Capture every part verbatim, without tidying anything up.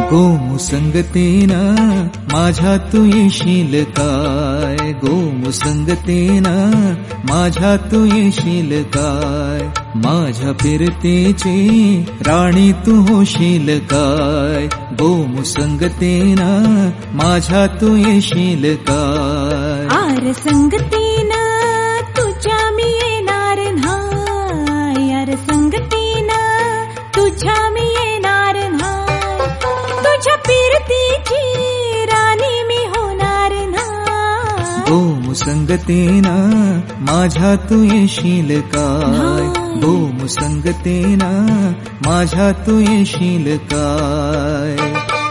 गोमुसंगतेनं माझ्या तू येशील काय, गोमुसंगतेनं माझ्या तू येशील काय, माझ्या फिरतेची राणी तू होशील काय, गोमुसंगतेनं माझ्या तू येशील काय. आर संगतीनं तुझ्या मी येणार न्हाय, आर संगतीनं तुझ्या मी येणार न्हाय, तुझ्या फिरतीची राणी मी होणार न्हाय. गोमुसंगतेनं माझ्या तू येशील काय, गोमुसंगतेनं माझ्या तू येशील काय.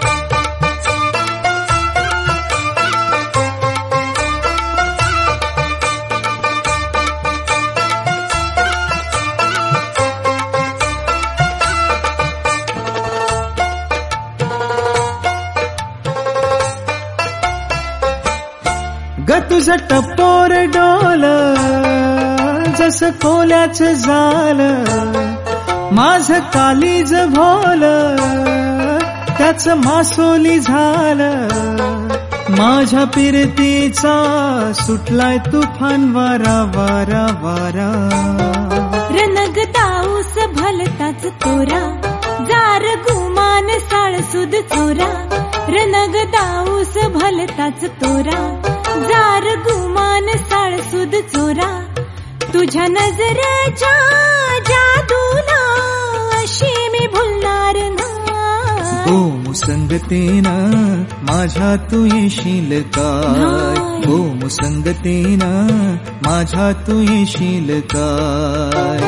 ग तुझं टपोर डोल जसं कोल्याचं झालं, माझं कालीज भोल त्याचं मासोली झालं, माझ्या फिरतीचा सुटलाय तुफान वारा वारा वारा. रनग दाऊस भलताच तोरा, जार गुमान साळसुद चोरा, रनग दाऊस भलताच तोरा, जार गुमान साळसुद चोरा, तुझ्या नजरेच्या जादूला अशी मी भुलणार नाही. गोमुसंगतेनं माझ्या तू येशील काय, गोमुसंगतेनं माझ्या तू येशील काय.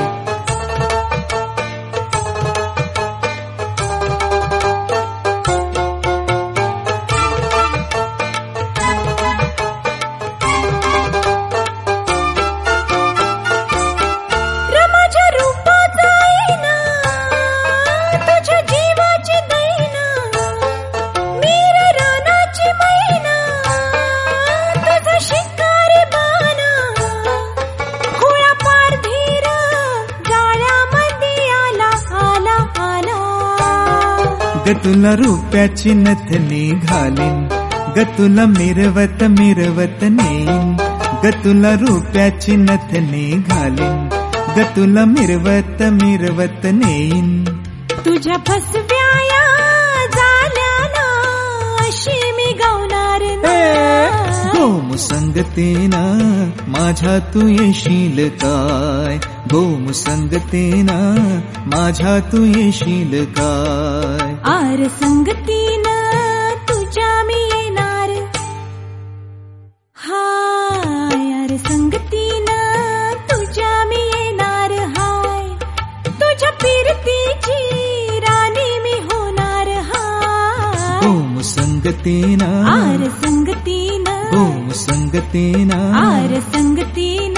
ग तुला रुपयाची नथनी घालीन, ग तुला मिरवत मिरवत नेईन, ग तुला रुपयाची नथनी घालीन, ग तुला मिरवत मिरवत नेईन. तुझ्या फसव्याया झाल्याना अशी मी गावणार नाही. गोमुसंगतेनं माझ्या तू येशील काय, गोमुसंगतेनं माझ्या तू येशील काय. आर संगतीनं तुझ्या मी येणार हाय, आर संगतीनं तुझ्या मी येणार हाय, तुझ्या फिरतीची राणी मी होणार हाय. गोमुसंगतेनं आर संगतीनं, गोमुसंगतेनं आर संगतीनं